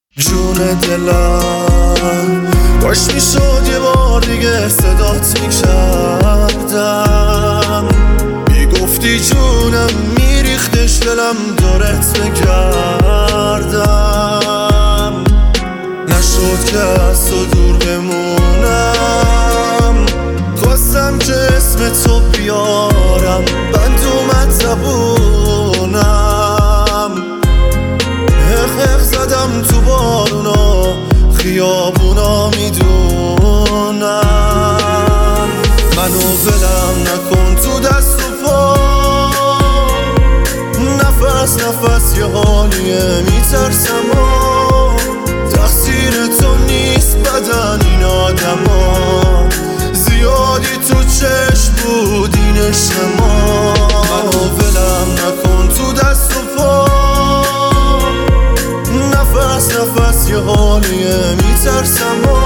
جون دلم باش میشد یه بار دیگه صدات میکردم، میگفتی جونم میریختش دلم دورت بگردم. نشد که از تو دور بمونم، خواستم که اسم تو بیارم، بند اومد زبونم، اخ زدم تو بارونا خیابونا میدونم. منو ولم نکن تو دست و پا، نفس نفس یه حالیه میترسم و تقصیر تو نیست بدن این آدم ها، زیادی تو چشم بود این عشق ما. منو ولم نکن تو دست و پا، نفس نفس یه حالیه میترسم و